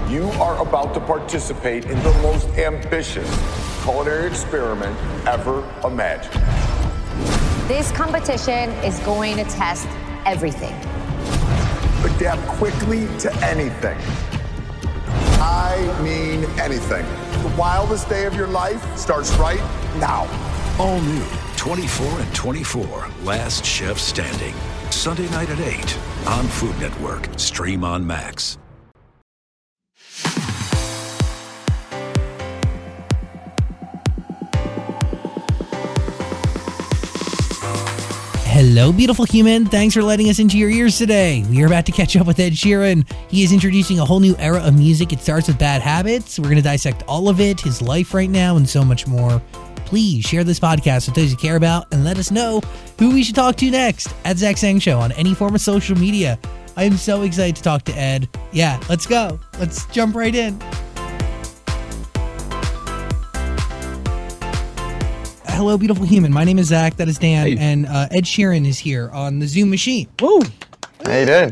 You are about to participate in the most ambitious culinary experiment ever imagined. This competition is going to test everything. Adapt quickly to anything. I mean anything. The wildest day of your life starts right now. All new 24 and 24, Last Chef Standing. Sunday night at 8 on Food Network. Stream on Max. Hello, beautiful human. Thanks for letting us into your ears today. We are about to catch up with Ed Sheeran. He is introducing a whole new era of music. It starts with Bad Habits. We're going to dissect all of it, his life right now, and so much more. Please share this podcast with those you care about and let us know who we should talk to next at Zach Sang Show on any form of social media. I am so excited to talk to Ed. Yeah, let's go. Let's jump right in. Hello, beautiful human. My name is Zach. That is Dan. Hey. And Ed Sheeran is here on the Zoom machine. Woo! How you doing?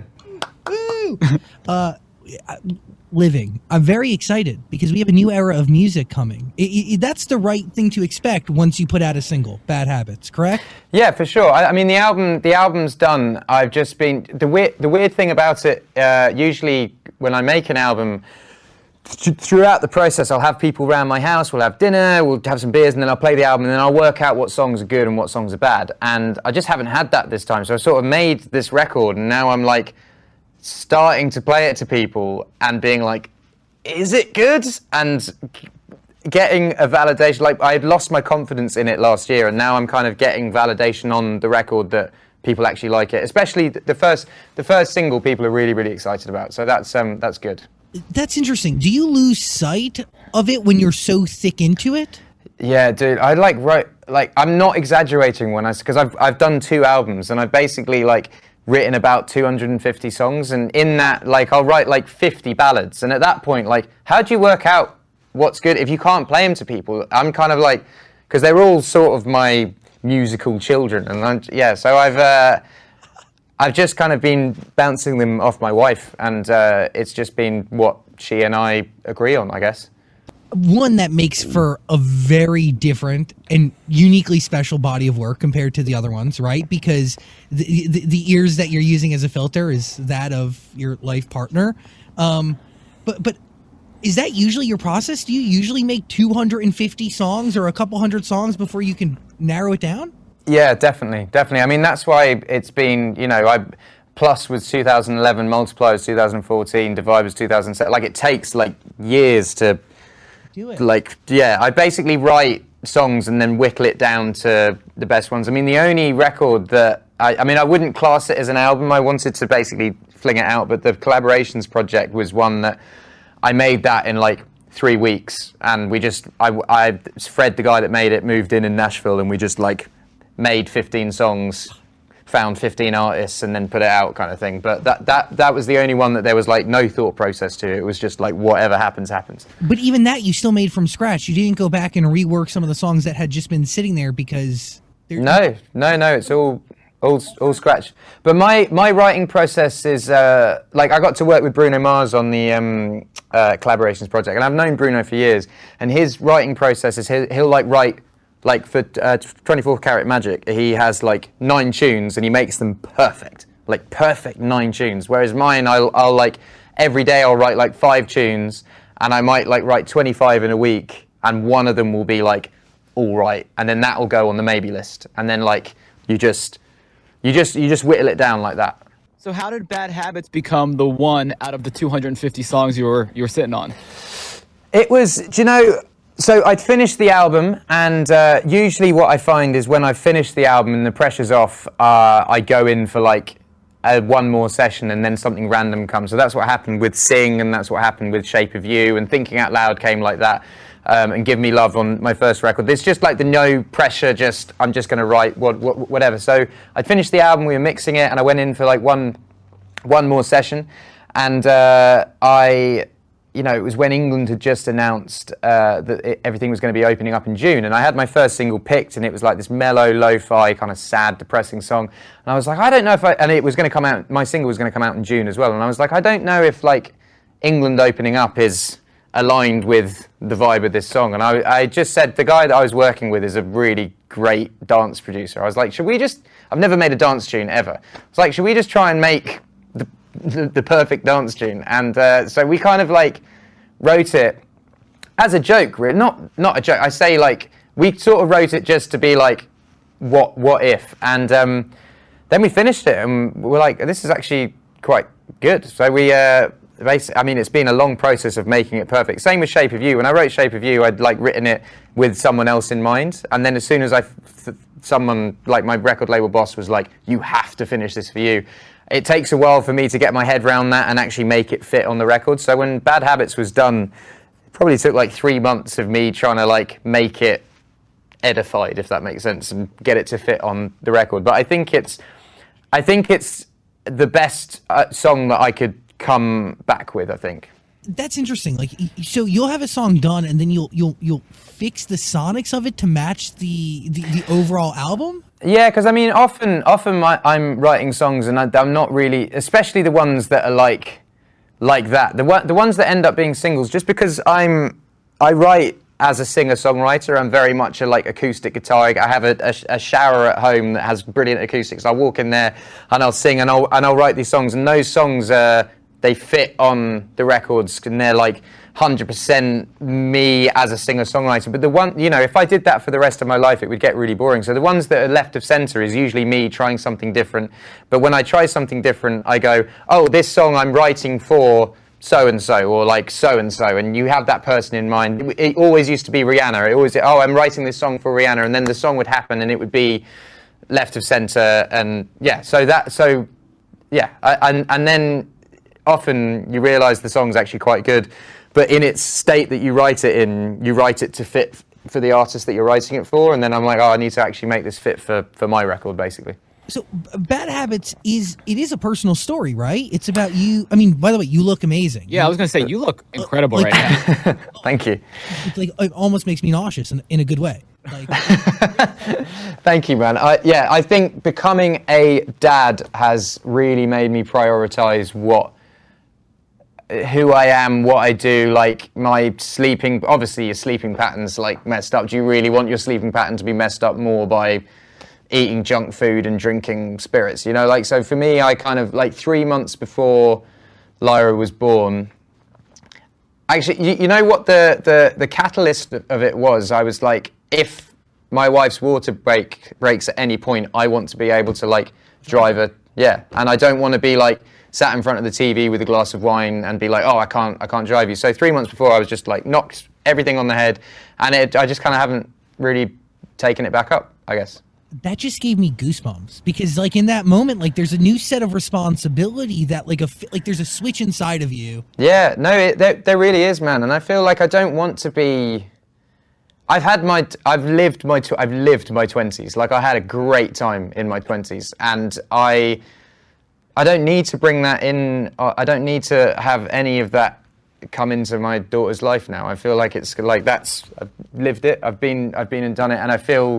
Woo! Living. I'm very excited because we have a new era of music coming. That's the right thing to expect once you put out a single, Bad Habits, correct? Yeah, for sure. I mean, the album's done. I've just been the weird thing about it. Usually, when I make an album, throughout the process, I'll have people around my house, we'll have dinner, we'll have some beers, and then I'll play the album, and then I'll work out what songs are good and what songs are bad. And I just haven't had that this time. So I sort of made this record, and now I'm like starting to play it to people and being like, is it good? And getting a validation. Like, I had lost my confidence in it last year, and now I'm kind of getting validation on the record that people actually like it. Especially the first single, people are really, really excited about. So that's good. That's interesting. Do you lose sight of it when you're so thick into it? Yeah, dude. I I'm not exaggerating because I've done 2 albums, and I've basically written about 250 songs, and in that I'll write 50 ballads, and at that point how do you work out what's good if you can't play them to people? I'm kind of because they're all sort of my musical children, and so I've just kind of been bouncing them off my wife, and it's just been what she and I agree on, I guess. One that makes for a very different and uniquely special body of work compared to the other ones, right? Because the ears that you're using as a filter is that of your life partner. But is that usually your process? Do you usually make 250 songs or a couple hundred songs before you can narrow it down? Yeah, definitely. I mean, that's why it's been, Plus was 2011, Multiply was 2014, Divide was 2007. It takes years to do it. I basically write songs and then whittle it down to the best ones. I mean, the only record that I wouldn't class it as an album. I wanted to basically fling it out, but the Collaborations project was one that I made that in 3 weeks, and Fred, the guy that made it, moved in Nashville, and we just made 15 songs, found 15 artists, and then put it out, kind of thing. But that was the only one that there was no thought process to. It was just whatever happens, happens. But even that you still made from scratch. You didn't go back and rework some of the songs that had just been sitting there because No, it's all scratch. But my writing process is I got to work with Bruno Mars on the Collaborations project, and I've known Bruno for years, and his writing process is he'll write for 24 Karat Magic, he has 9 tunes, and he makes them perfect, perfect 9 tunes. Whereas mine, I'll every day I'll write 5 tunes, and I might write 25 in a week, and one of them will be all right, and then that will go on the maybe list, and then you just whittle it down like that. So how did Bad Habits become the one out of the 250 songs you were sitting on? It was, so I'd finished the album, and usually what I find is when I've finished the album and the pressure's off, I go in for one more session, and then something random comes. So that's what happened with Sing, and that's what happened with Shape of You, and Thinking Out Loud came like that, and Give Me Love on my first record. It's just the no pressure, I'm just going to write whatever. So I'd finished the album, we were mixing it, and I went in for one more session, and it was when England had just announced that everything was going to be opening up in June, and I had my first single picked, and it was this mellow, lo-fi, kind of sad, depressing song, and I was I don't know if and it was going to come out, my single was going to come out in June as well, and I was I don't know if England opening up is aligned with the vibe of this song. And I just said, the guy that I was working with is a really great dance producer. I was like, should we just, I've never made a dance tune ever. It's like, should we just try and make the perfect dance tune? And so we kind of like wrote it as a joke, really. Not a joke. I say like, we sort of wrote it just to be like, what if? And then we finished it and we're like, this is actually quite good. So we, I mean, it's been a long process of making it perfect. Same with Shape of You. When I wrote Shape of You, I'd like written it with someone else in mind. And then as soon as someone, like my record label boss was like, you have to finish this for you. It takes a while for me to get my head around that and actually make it fit on the record. So when Bad Habits was done, it probably took like 3 months of me trying to like make it edified, if that makes sense, and get it to fit on the record. But I think it's the best song that I could come back with, I think. That's interesting. Like, so you'll have a song done, and then you'll fix the sonics of it to match the overall album. Yeah, because I mean, often I'm writing songs, and I'm not really, especially the ones that are like that. The ones that end up being singles, just because I write as a singer-songwriter. I'm very much a like acoustic guitar. I have a shower at home that has brilliant acoustics. I'll walk in there and I'll sing and I'll write these songs, and those songs they fit on the records, and they're like 100% me as a singer-songwriter. But the one, you know, if I did that for the rest of my life, it would get really boring. So the ones that are left of center is usually me trying something different. But when I try something different, I go, oh, this song I'm writing for so-and-so, or like so-and-so, and you have that person in mind. It always used to be Rihanna. It always, oh, I'm writing this song for Rihanna, and then the song would happen and it would be left of center, and yeah, and then often you realize the song's actually quite good, but in its state that you write it in, you write it to fit for the artist that you're writing it for, and then I'm like, oh, I need to actually make this fit for my record, basically. So Bad Habits is a personal story, right? It's about you. I mean, by the way, you look amazing. Yeah, I was going to say, you look incredible right now. Thank you. It's like, it almost makes me nauseous in a good way. Like, thank you, man. I think becoming a dad has really made me prioritize who I am, what I do, like my sleeping. Obviously, your sleeping pattern's like messed up. Do you really want your sleeping pattern to be messed up more by eating junk food and drinking spirits, you know? Like, so for me, I kind of, like 3 months before Lyra was born, actually, you know what the catalyst of it was? I was like, if my wife's water breaks at any point, I want to be able to like drive and I don't want to be like sat in front of the TV with a glass of wine and be like, oh, I can't drive you. So 3 months before, I was just like knocked everything on the head, and I just kind of haven't really taken it back up, I guess. That just gave me goosebumps, because like in that moment, like there's a new set of responsibility that like there's a switch inside of you. Yeah, no, there really is, man. And I feel like I don't want to be. I've lived my 20s. Like, I had a great time in my 20s, and I don't need to bring that in. I don't need to have any of that come into my daughter's life now. I feel like it's like I've lived it. I've been and done it, and I feel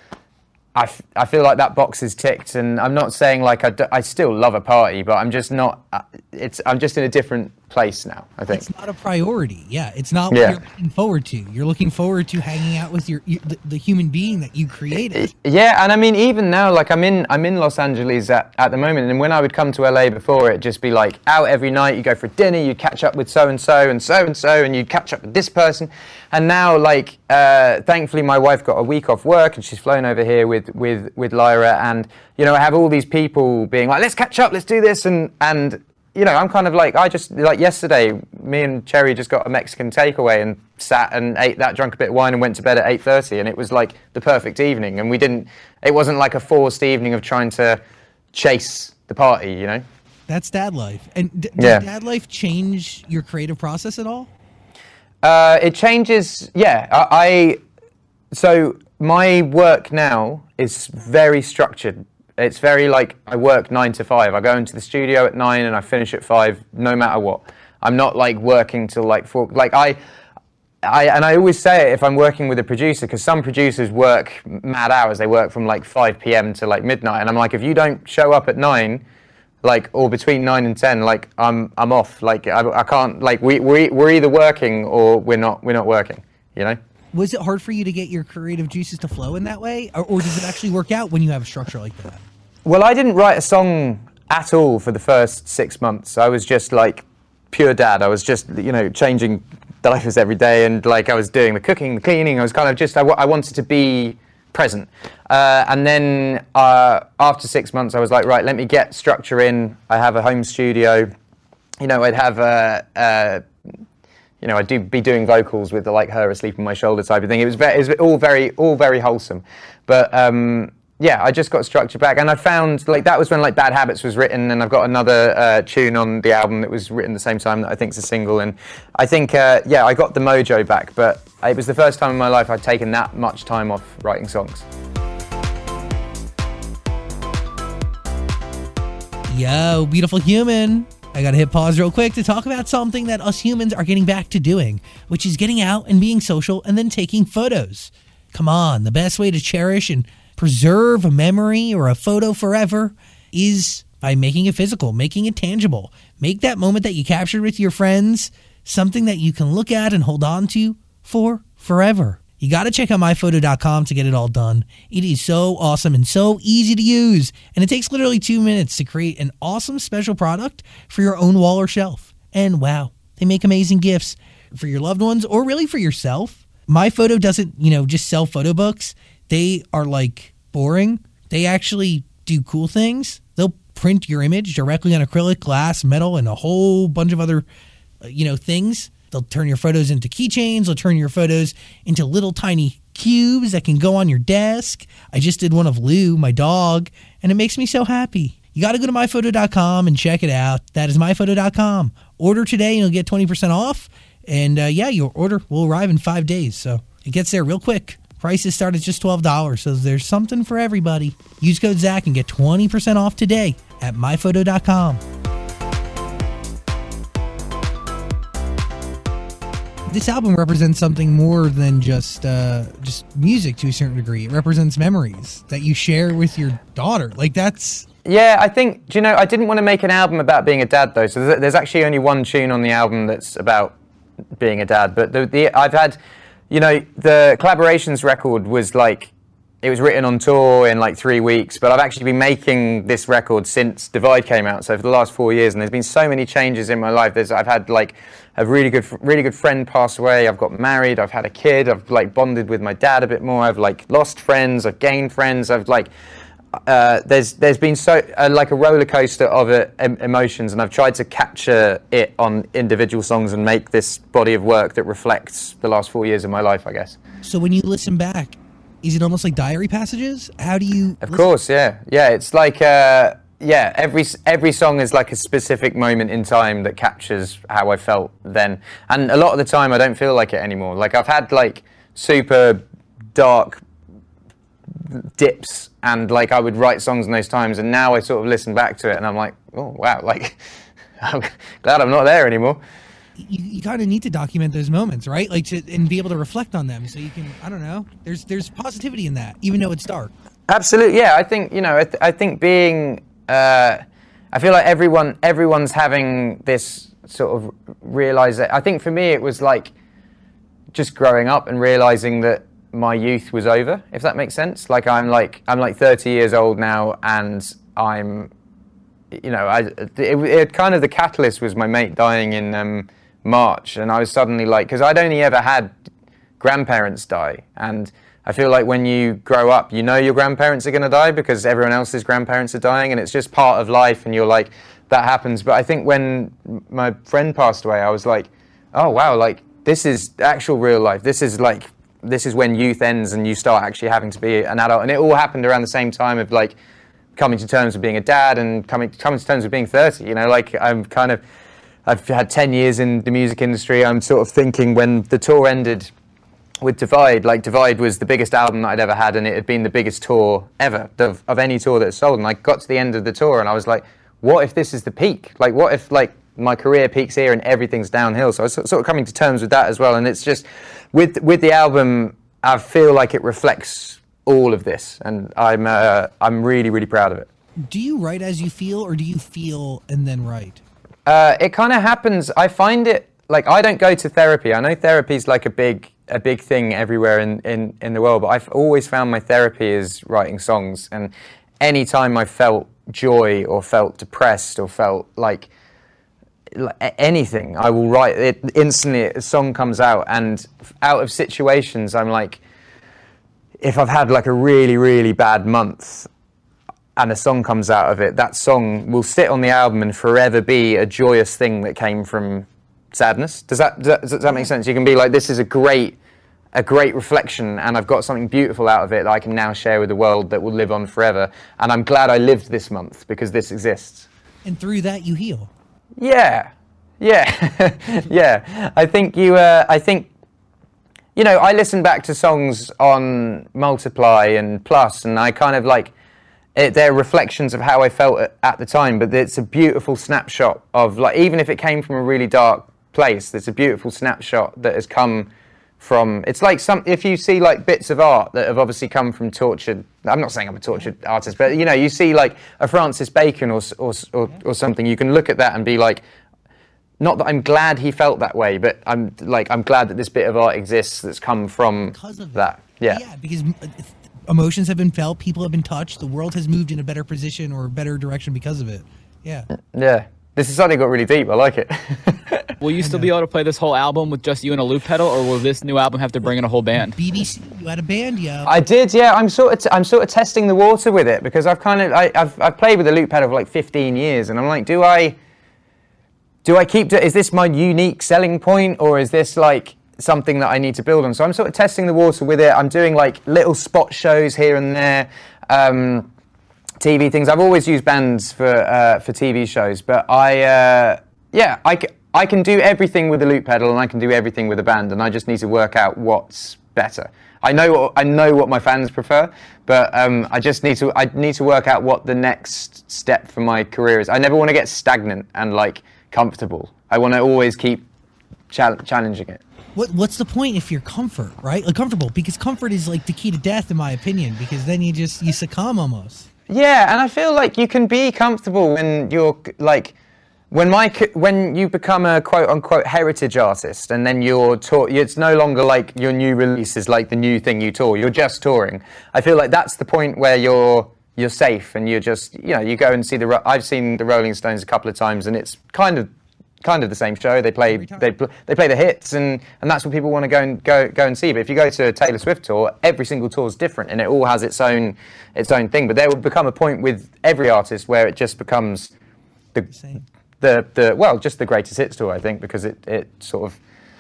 like that box is ticked. And I'm not saying like I still love a party, but I'm just not. I'm just in a different place now, I think. It's not a priority. Yeah, it's not what you're looking forward to. You're looking forward to hanging out with the human being that you created. Yeah, and I mean, even now, like I'm in Los Angeles at the moment, and when I would come to LA before, it'd just be like out every night. You go for dinner, you catch up with so and so, and you catch up with this person. And now, like, thankfully, my wife got a week off work, and she's flown over here with Lyra, and you know, I have all these people being like, let's catch up, let's do this, and you know, I'm kind of like, I just, like yesterday, me and Cherry just got a Mexican takeaway and sat and ate that, drank a bit of wine and went to bed at 8:30, and it was like the perfect evening, and it wasn't like a forced evening of trying to chase the party, you know? That's dad life. And does dad life change your creative process at all? It changes, yeah. So my work now is very structured. It's very like, I work 9 to 5. I go into the studio at 9 and I finish at 5, no matter what. I'm not like working till like 4. Like I always say it if I'm working with a producer, because some producers work mad hours. They work from like 5 p.m. to like midnight. And I'm like, if you don't show up at 9, like, or between 9 and 10, like I'm off. Like I can't. Like we're either working or we're not working. You know. Was it hard for you to get your creative juices to flow in that way, or does it actually work out when you have a structure like that? Well, I didn't write a song at all for the first 6 months. I was just like pure dad. I was just, changing diapers every day, and like I was doing the cooking, the cleaning. I was kind of just, I wanted to be present. And then after 6 months, I was like, right, let me get structure in. I have a home studio. I'd have I'd be doing vocals with like her asleep on my shoulder type of thing. It was all very wholesome. But I just got structure back, and I found like that was when like Bad Habits was written, and I've got another tune on the album that was written the same time that I think is a single, and I think I got the mojo back. But it was the first time in my life I'd taken that much time off writing songs. Yo, beautiful human. I gotta hit pause real quick to talk about something that us humans are getting back to doing, which is getting out and being social and then taking photos. Come on, the best way to cherish and preserve a memory or a photo forever is by making it physical, making it tangible. Make that moment that you captured with your friends something that you can look at and hold on to for forever. You got to check out myphoto.com to get it all done. It is so awesome and so easy to use. And it takes literally 2 minutes to create an awesome special product for your own wall or shelf. And wow, they make amazing gifts for your loved ones or really for yourself. MyPhoto doesn't, just sell photo books. They are like boring. They actually do cool things. They'll print your image directly on acrylic, glass, metal, and a whole bunch of other, things. They'll turn your photos into keychains. They'll turn your photos into little tiny cubes that can go on your desk. I just did one of Lou, my dog, and it makes me so happy. You got to go to myphoto.com and check it out. That is myphoto.com. Order today and you'll get 20% off. And your order will arrive in 5 days. So it gets there real quick. Prices start at just $12, so there's something for everybody. Use code Zach and get 20% off today at myphoto.com. This album represents something more than just music to a certain degree. It represents memories that you share with your daughter. Like that's... Yeah, I think, I didn't want to make an album about being a dad though. So there's actually only one tune on the album that's about being a dad. But I've had, the Collaborations record was like, it was written on tour in like 3 weeks, but I've actually been making this record since Divide came out, so for the last 4 years, and there's been so many changes in my life. I've had like a really good friend pass away, I've got married, I've had a kid, I've like bonded with my dad a bit more, I've like lost friends, I've gained friends, I've like, there's been so like a roller coaster of emotions, and I've tried to capture it on individual songs and make this body of work that reflects the last 4 years of my life, I guess. So when you listen back, is it almost like diary passages? How do you... Of course, yeah. Yeah, it's like, every song is like a specific moment in time that captures how I felt then. And a lot of the time I don't feel like it anymore. Like I've had like super dark dips, and like I would write songs in those times, and now I sort of listen back to it and I'm like, oh wow, like I'm glad I'm not there anymore. You kind of need to document those moments, right? Like and be able to reflect on them, so you can, I don't know, there's positivity in that, even though it's dark. Absolutely, yeah. I think I think being, I feel like everyone's having this sort of I think for me it was like just growing up and realizing that my youth was over, if that makes sense. Like I'm like 30 years old now, and I'm, it kind of the catalyst was my mate dying in March, and I was suddenly like, because I'd only ever had grandparents die, and I feel like when you grow up, your grandparents are going to die because everyone else's grandparents are dying, and it's just part of life, and you're like, that happens. But I think when my friend passed away, I was like, oh wow, like this is actual real life. This is when youth ends and you start actually having to be an adult, and it all happened around the same time of like coming to terms with being a dad and coming to terms with being 30. Like I've had 10 years in the music industry. I'm sort of thinking when the tour ended with Divide, like Divide was the biggest album that I'd ever had, and it had been the biggest tour ever of any tour that sold. And I got to the end of the tour and I was like, what if this is the peak? Like what if like my career peaks here and everything's downhill? So I was sort of coming to terms with that as well. And it's just with the album, I feel like it reflects all of this, and I'm really, really proud of it. Do you write as you feel, or do you feel and then write? It kind of happens. I find it like I don't go to therapy. I know therapy is like a big thing everywhere in the world, but I've always found my therapy is writing songs. And any time I felt joy or felt depressed or felt like anything, I will write it instantly. A song comes out, and out of situations, I'm like, if I've had like a really, really bad month and a song comes out of it, that song will sit on the album and forever be a joyous thing that came from sadness. Does that make sense? You can be like, this is a great reflection, and I've got something beautiful out of it that I can now share with the world that will live on forever. And I'm glad I lived this month because this exists. And through that, you heal. Yeah. Yeah. I think I listen back to songs on Multiply and Plus, and I kind of like, they're reflections of how I felt at the time, but it's a beautiful snapshot of, like, even if it came from a really dark place, it's a beautiful snapshot that has come from, it's like if you see like bits of art that have obviously come from tortured, I'm not saying I'm a tortured artist, but you see like a Francis Bacon or something, you can look at that and be like, not that I'm glad he felt that way, but I'm glad that this bit of art exists that's come from because of that. Yeah. Yeah, because emotions have been felt, people have been touched, the world has moved in a better position or a better direction because of it. Yeah. Yeah. This has suddenly got really deep. I like it. Will you still be able to play this whole album with just you and a loop pedal, or will this new album have to bring in a whole band? BBC, you had a band, yo. I did, yeah. I'm sort of testing the water with it, because I've played with a loop pedal for like 15 years, and I'm like, do I keep is this my unique selling point, or is this like something that I need to build on? So I'm sort of testing the water with it. I'm doing like little spot shows here and there, TV things. I've always used bands for TV shows, but I can do everything with a loop pedal, and I can do everything with a band, and I just need to work out what's better. I know what my fans prefer, but I need to work out what the next step for my career is. I never want to get stagnant and like comfortable. I want to always keep challenging it. What's the point if you're comfortable? Because comfort is like the key to death, in my opinion, because then you succumb almost. Yeah, and I feel like you can be comfortable when you're like, when you become a quote unquote heritage artist, and then you're it's no longer like your new release is like the new thing you tour. You're just touring. I feel like that's the point where you're safe, and you're just, you go and see I've seen the Rolling Stones a couple of times, and it's kind of the same show. They play the hits, and that's what people want to go and see. But if you go to a Taylor Swift tour, every single tour is different, and it all has its own thing. But there will become a point with every artist where it just becomes just the greatest hits tour, I think, because it sort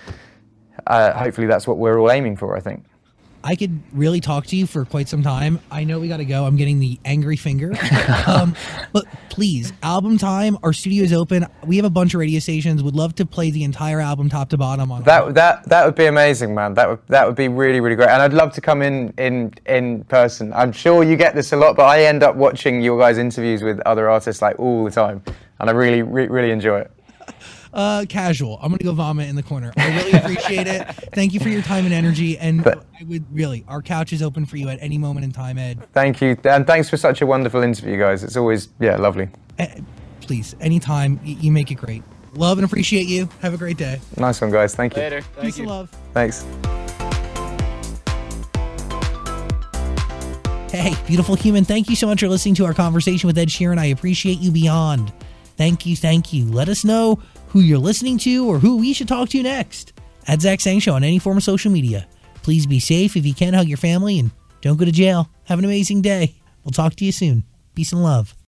of hopefully that's what we're all aiming for, I think. I could really talk to you for quite some time. I know we got to go. I'm getting the angry finger. But please, album time. Our studio is open. We have a bunch of radio stations. Would love to play the entire album top to bottom on that would be amazing, man. That would be really, really great. And I'd love to come in person. I'm sure you get this a lot, but I end up watching your guys' interviews with other artists like all the time, and I really, really enjoy it. Casual. I'm gonna go vomit in the corner. I really appreciate it. Thank you for your time and energy. And I would really, our couch is open for you at any moment in time, Ed. Thank you, and thanks for such a wonderful interview, guys. It's always lovely. Please, anytime. You make it great. Love and appreciate you. Have a great day. Nice one, guys. Thank you. Later. Peace and love. Thanks. Hey, beautiful human. Thank you so much for listening to our conversation with Ed Sheeran. I appreciate you beyond. Thank you. Let us know who you're listening to or who we should talk to next. At Zach Sang Show on any form of social media. Please be safe. If you can, hug your family and don't go to jail. Have an amazing day. We'll talk to you soon. Peace and love.